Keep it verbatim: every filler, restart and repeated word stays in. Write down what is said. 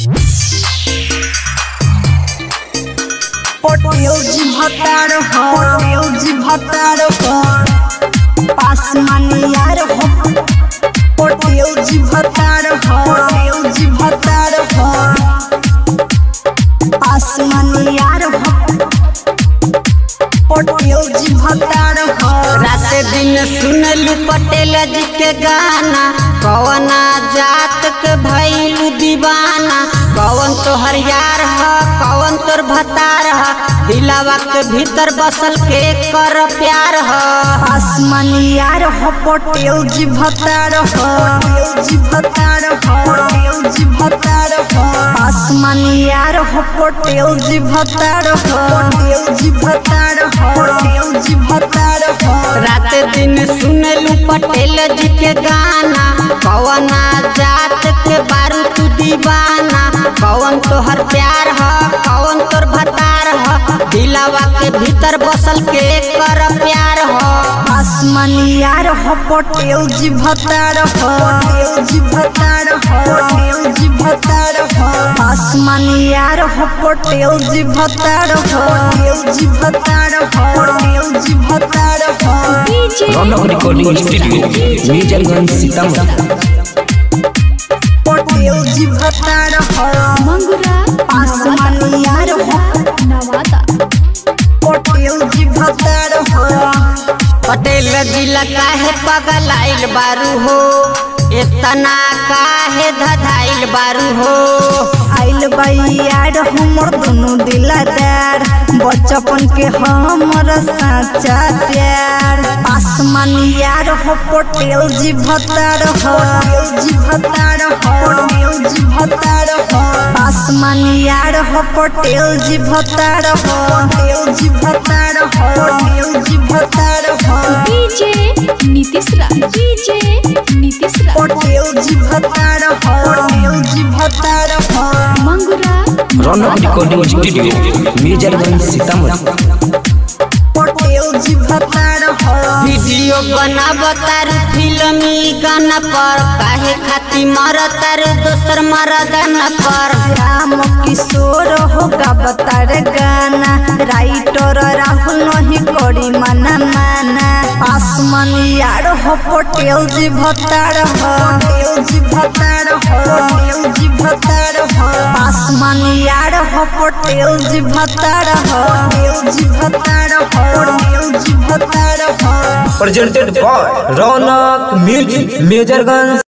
पटेल जी भतार हो पटेल जी भतार हो पास माने यार हो पटेल जी भतार हो पटेल जी भतार हो पास माने यार हो पटेल जी भतार हो। रात दिन सुनलू पटेल जी के गाना कौना जात के भइलू दीवाना कौन तोहर यार ह कौन तोर भतार ह दिलावा के भीतर बसल के कर प्यार ह आसमानी यार हो पटेल जी भतार हो पटेल जी भतार हो पटेल जी भतार हो आसमानी यार हो पटेल जी भतार हो पटेल जी भतार हो पटेल जी भतार हो। रात दिन सुनलू पटेल जी के गाना कौना जात के बारू तू दीवाना कौन तोहर प्यार ह कौन तोर भतार ह दिलावा के भीतर बसल के कर प्यार ह आसमानी यार हो पटेल जी भतार हो पटेल जी भतार हो पटेल जी भतार हो आसमानी यार हो पटेल जी भतार हो पटेल जी भतार हो पटेल जी भतार हो। Raunak recording studio Mirganj Sitamarhi. पटेल जी भतार हो मंगुरा आसमानी यार हो नवादा पटेल जी भतार हो। पटेल जिला काहे पगल आइल बारू हो इतना काहे धधाइल बारू हो आइल बाई यार हमर दोनों दिलदार बचपन के हमर साचा प्यार आसमानी यार हो पटेल जी भतार हो पटेल जी भतार हो पटेल जी भतार हो आसमानी यार हो पटेल जी भतार हो पटेल जी भतार हो पटेल जी भतार हो। डीजे नीतीश राज डीजे नीतीश राज पटेल जी भतार हो पटेल जी भतार हो मंगुरा रौनक रिकॉर्डिंग स्टूडियो मीरगंज सीतामढ़ी। पटेल जी भतार हो वीडियो बनावतार फिल्मी गाना पर काहे खाती मरतार दोसर मरदन पर राम किशोर हो गावतार गाना राइटर राहुल नहीं करी मना माना आसमानी यार हो पटेल जी भतार हो पटेल जी भतार हो पटेल जी भतार हो आसमानी यार हो पटेल जी भतार हो पटेल जी भतार हो पटेल जी भतार हो। Presented by Raunak music Mirganj.